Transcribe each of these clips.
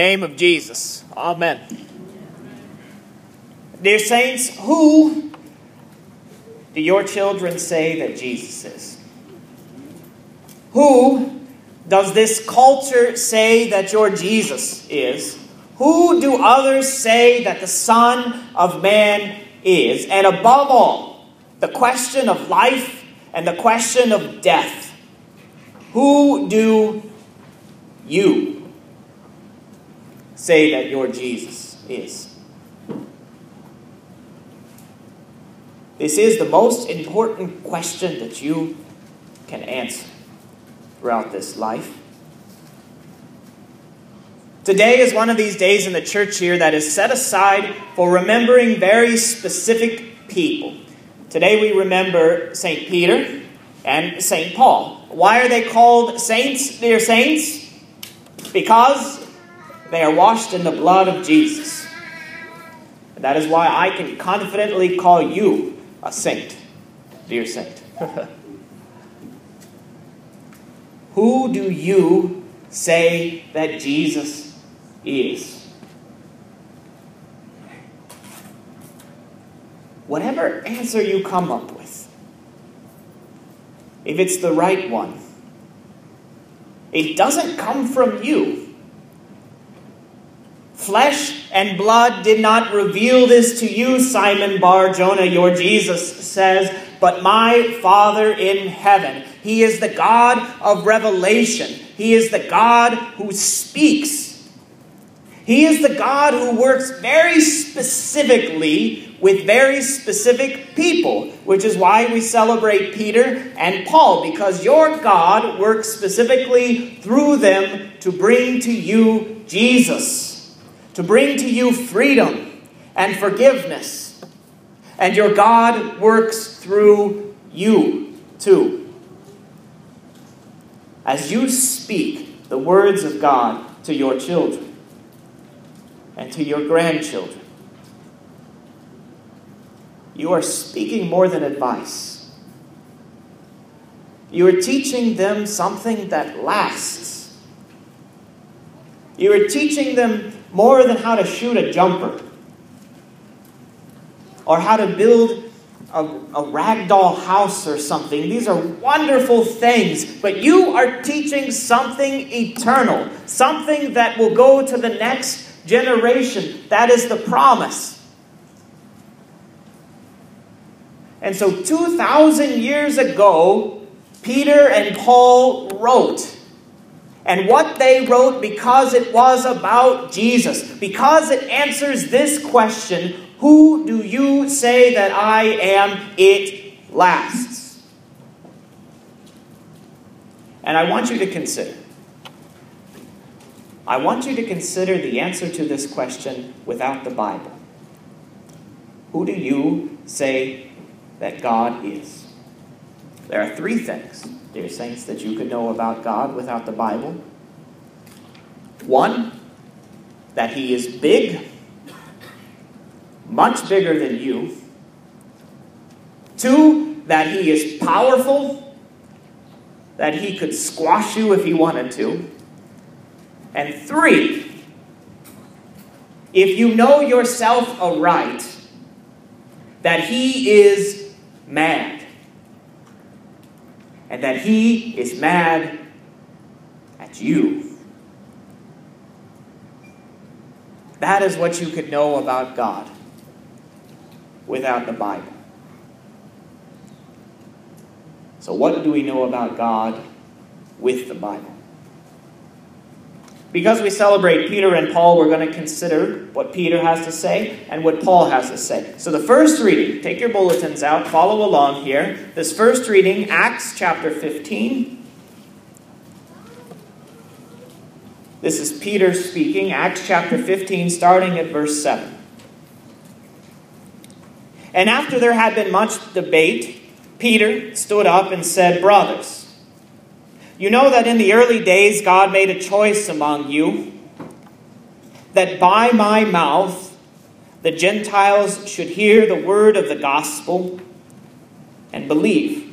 name of Jesus. Amen. Dear saints, who do your children say that Jesus is? Who does this culture say that your Jesus is? Who do others say that the Son of Man is? And above all, the question of life and the question of death. Who do you say that your Jesus is? This is the most important question that you can answer throughout this life. Today is one of these days in the church here that is set aside for remembering very specific people. Today we remember St. Peter and St. Paul. Why are they called saints, dear saints? Because they are washed in the blood of Jesus. And that is why I can confidently call you a saint, dear saint. Who do you say that Jesus is? Whatever answer you come up with, if it's the right one, it doesn't come from you. Flesh and blood did not reveal this to you, Simon Bar-Jonah, your Jesus says, but my Father in heaven. He is the God of revelation. He is the God who speaks. He is the God who works very specifically with very specific people, which is why we celebrate Peter and Paul, because your God works specifically through them to bring to you Jesus, to bring to you freedom and forgiveness. And your God works through you too. As you speak the words of God to your children and to your grandchildren, you are speaking more than advice. You are teaching them something that lasts. You are teaching them more than how to shoot a jumper or how to build a ragdoll house or something. These are wonderful things, but you are teaching something eternal, something that will go to the next generation. That is the promise. And so 2,000 years ago, Peter and Paul wrote. And what they wrote, because it was about Jesus, because it answers this question, who do you say that I am? It lasts. And I want you to consider. I want you to consider the answer to this question without the Bible. Who do you say that God is? There are three things, dear saints, that you could know about God without the Bible. One, that He is big, much bigger than you. Two, that He is powerful, that He could squash you if He wanted to. And three, if you know yourself aright, that He is mad. And that He is mad at you. That is what you could know about God without the Bible. So what do we know about God with the Bible? Because we celebrate Peter and Paul, we're going to consider what Peter has to say and what Paul has to say. So the first reading, take your bulletins out, follow along here. This first reading, Acts chapter 15. This is Peter speaking, Acts chapter 15, starting at verse 7. And after there had been much debate, Peter stood up and said, "Brothers, you know that in the early days God made a choice among you, that by my mouth the Gentiles should hear the word of the gospel and believe.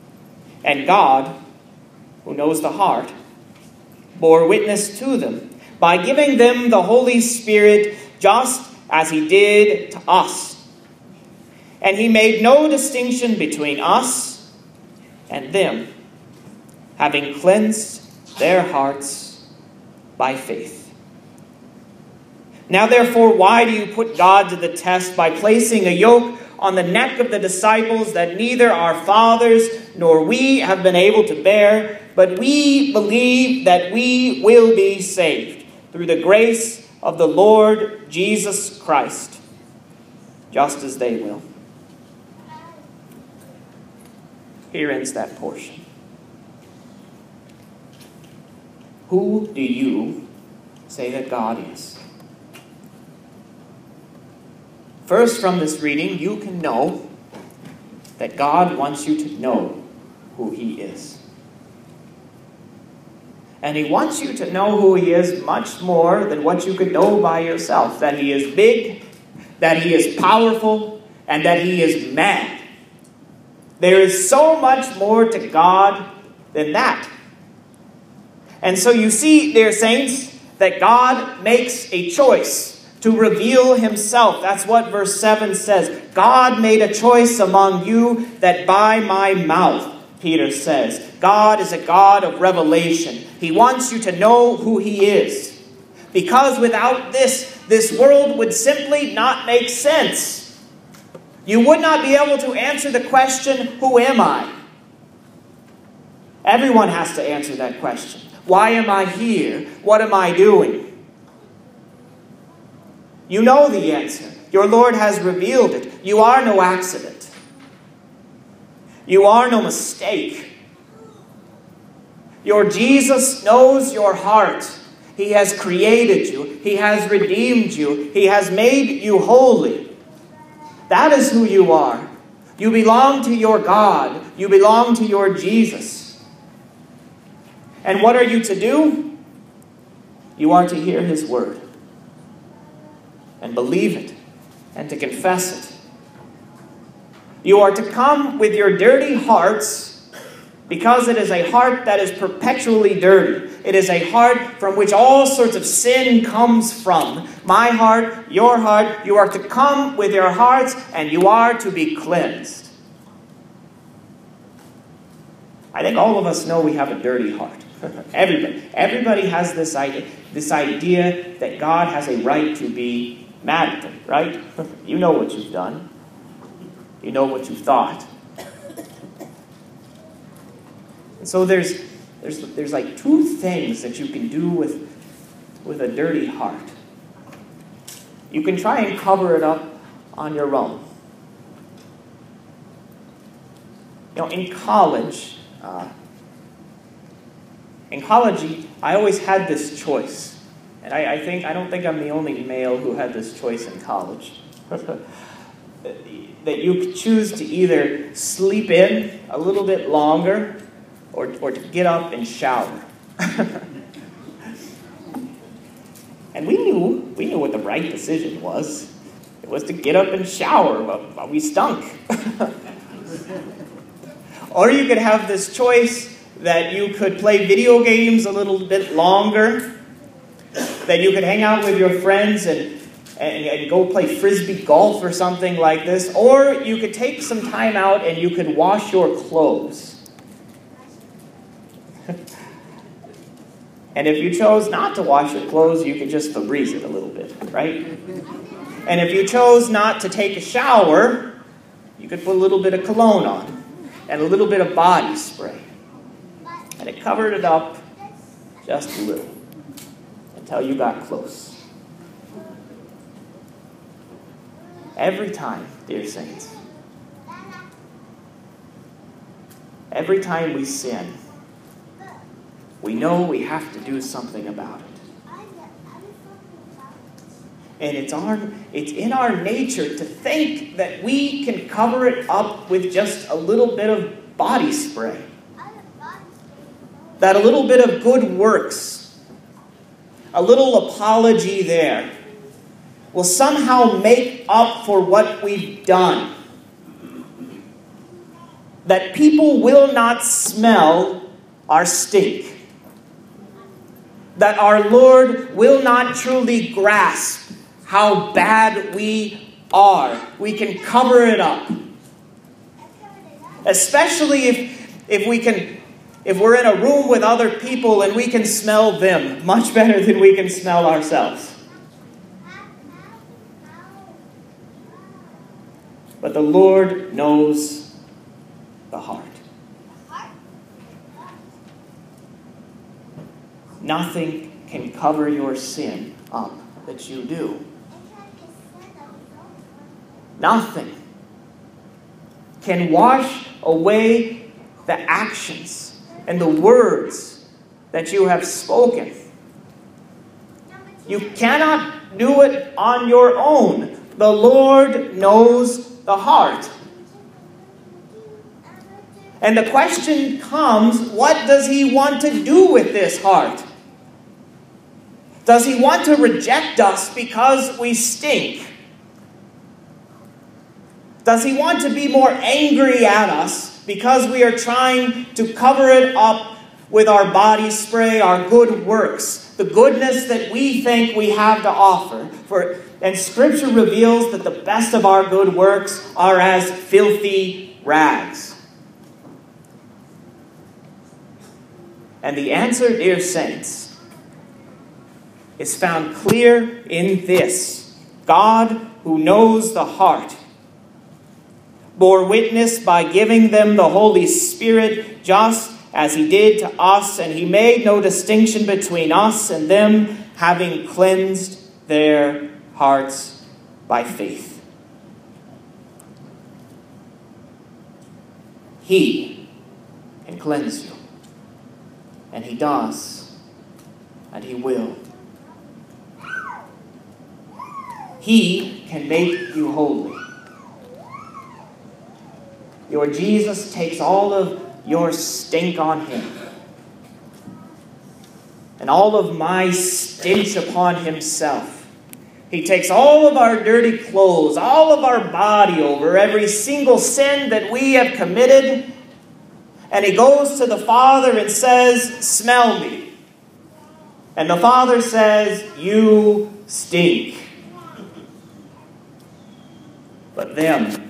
And God, who knows the heart, bore witness to them, by giving them the Holy Spirit just as he did to us. And he made no distinction between us and them, having cleansed their hearts by faith. Now therefore, why do you put God to the test by placing a yoke on the neck of the disciples that neither our fathers nor we have been able to bear, but we believe that we will be saved through the grace of the Lord Jesus Christ, just as they will. Here ends that portion. Who do you say that God is? First, from this reading, you can know that God wants you to know who he is. And he wants you to know who he is much more than what you could know by yourself. That he is big, that he is powerful, and that he is mad. There is so much more to God than that. And so you see, dear saints, that God makes a choice to reveal himself. That's what verse 7 says. God made a choice among you that by my mouth, Peter says. God is a God of revelation. He wants you to know who he is. Because without this world would simply not make sense. You would not be able to answer the question, who am I? Everyone has to answer that question. Why am I here? What am I doing? You know the answer. Your Lord has revealed it. You are no accident. You are no mistake. Your Jesus knows your heart. He has created you. He has redeemed you. He has made you holy. That is who you are. You belong to your God. You belong to your Jesus. And what are you to do? You are to hear his word and believe it and to confess it. You are to come with your dirty hearts, because it is a heart that is perpetually dirty. It is a heart from which all sorts of sin comes from. My heart, your heart. You are to come with your hearts and you are to be cleansed. I think all of us know we have a dirty heart. Everybody has this idea that God has a right to be mad at them, right? You know what you've done. You know what you've thought. And so there's like two things that you can do with a dirty heart. You can try and cover it up on your own. You know, in college, I always had this choice. And I don't think I'm the only male who had this choice in college. That you could choose to either sleep in a little bit longer or to get up and shower. And we knew what the right decision was. It was to get up and shower while we stunk. Or you could have this choice that you could play video games a little bit longer, that you could hang out with your friends and go play frisbee golf or something like this, or you could take some time out and you could wash your clothes. And if you chose not to wash your clothes, you could just Febreze it a little bit, right? And if you chose not to take a shower, you could put a little bit of cologne on and a little bit of body spray. And it covered it up just a little until you got close. Every time, dear saints, every time we sin, we know we have to do something about it. And it's in our nature to think that we can cover it up with just a little bit of body spray. That a little bit of good works, a little apology there, will somehow make up for what we've done. That people will not smell our stink. that our Lord will not truly grasp how bad we are. We can cover it up. Especially if we're in a room with other people and we can smell them much better than we can smell ourselves. But the Lord knows the heart. Nothing can cover your sin up that you do. Nothing can wash away the actions and the words that you have spoken. You cannot do it on your own. The Lord knows the heart. And the question comes, what does He want to do with this heart? Does He want to reject us because we stink? Does He want to be more angry at us because we are trying to cover it up with our body spray, our good works, the goodness that we think we have to offer? And Scripture reveals that the best of our good works are as filthy rags. And the answer, dear saints, is found clear in this. God, who knows the heart, bore witness by giving them the Holy Spirit just as He did to us, and He made no distinction between us and them, having cleansed their hearts by faith. He can cleanse you. And He does. And He will. He can make you holy. Your Jesus takes all of your stink on Him. And all of my stench upon Himself. He takes all of our dirty clothes, all of our body over, every single sin that we have committed. And He goes to the Father and says, smell me. And the Father says, you stink. But them,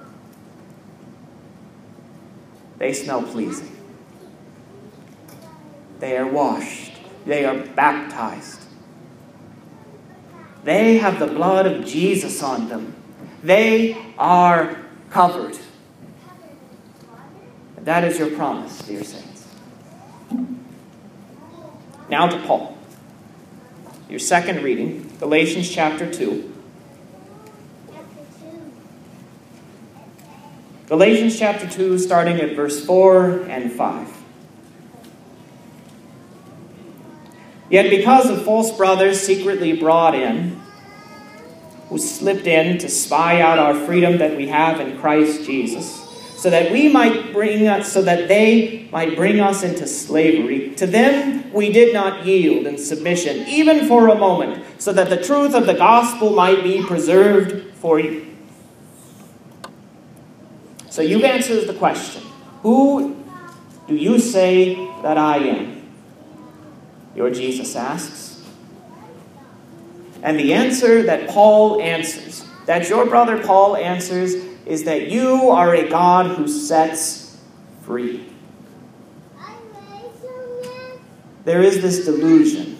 they smell pleasing. They are washed. They are baptized. They have the blood of Jesus on them. They are covered. And that is your promise, dear saints. Now to Paul. Your second reading, Galatians chapter 2. Galatians chapter 2, starting at verse 4 and 5. Yet because of false brothers secretly brought in, who slipped in to spy out our freedom that we have in Christ Jesus, so that they might bring us into slavery, to them we did not yield in submission, even for a moment, so that the truth of the gospel might be preserved for you. So you've answered the question, who do you say that I am? Your Jesus asks. And the answer that Paul answers, that your brother Paul answers, is that you are a God who sets free. There is this delusion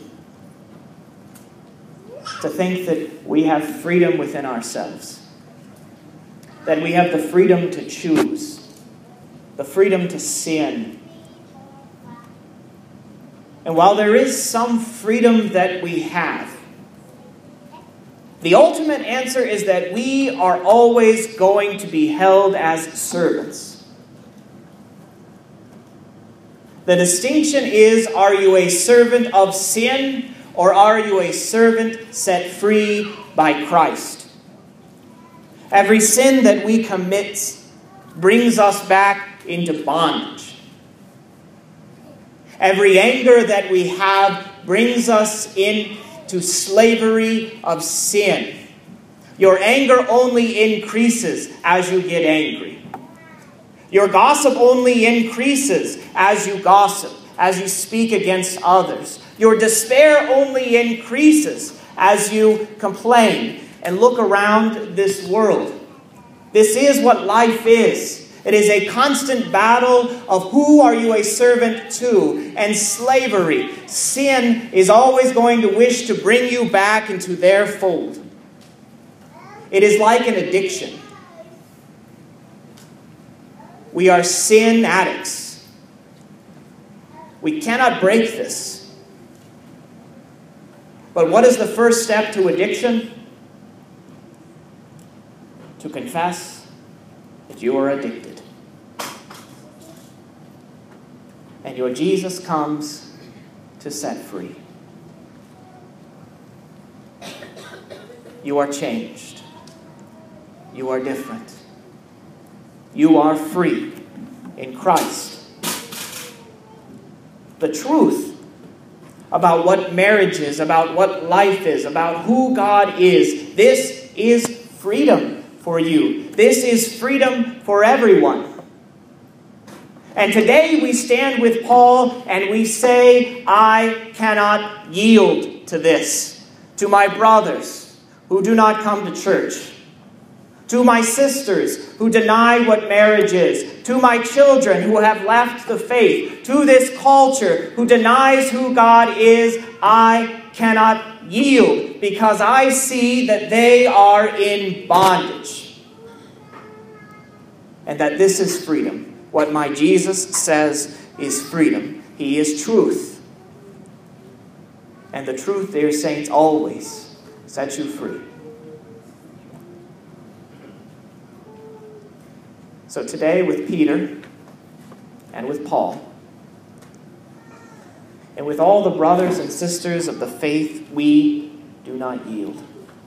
to think that we have freedom within ourselves. That we have the freedom to choose, the freedom to sin. And while there is some freedom that we have, the ultimate answer is that we are always going to be held as servants. The distinction is, are you a servant of sin, or are you a servant set free by Christ? Every sin that we commit brings us back into bondage. Every anger that we have brings us into slavery of sin. Your anger only increases as you get angry. Your gossip only increases as you gossip. as you speak against others. Your despair only increases as you complain and look around this world. This is what life is. It is a constant battle of who are you a servant to, and slavery. Sin is always going to wish to bring you back into their fold. It is like an addiction. We are sin addicts. We cannot break this. But what is the first step to addiction? To confess that you are addicted. And your Jesus comes to set free. You are changed. You are different. You are free in Christ. The truth about what marriage is, about what life is, about who God is, this is freedom for you. This is freedom for everyone. And today we stand with Paul and we say, I cannot yield to this. To my brothers who do not come to church. To my sisters who deny what marriage is. To my children who have left the faith. To this culture who denies who God is, I cannot yield because I see that they are in bondage. And that this is freedom. What my Jesus says is freedom. He is truth. And the truth, dear saints, always sets you free. So today with Peter and with Paul and with all the brothers and sisters of the faith, we do not yield.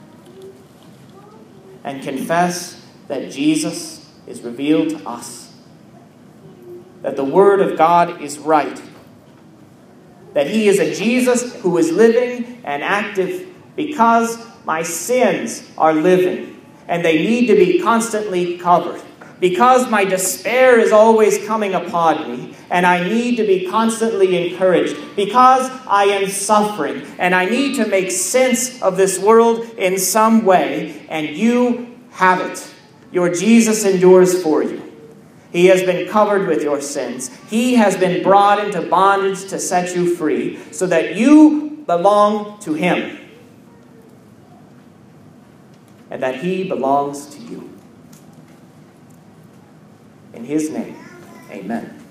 And confess that Jesus is revealed to us. That the Word of God is right. That He is a Jesus who is living and active because my sins are living and they need to be constantly covered. Because my despair is always coming upon me and I need to be constantly encouraged. Because I am suffering and I need to make sense of this world in some way, and you have it. Your Jesus endures for you. He has been covered with your sins. He has been brought into bondage to set you free so that you belong to Him and that He belongs to you. In His name, amen.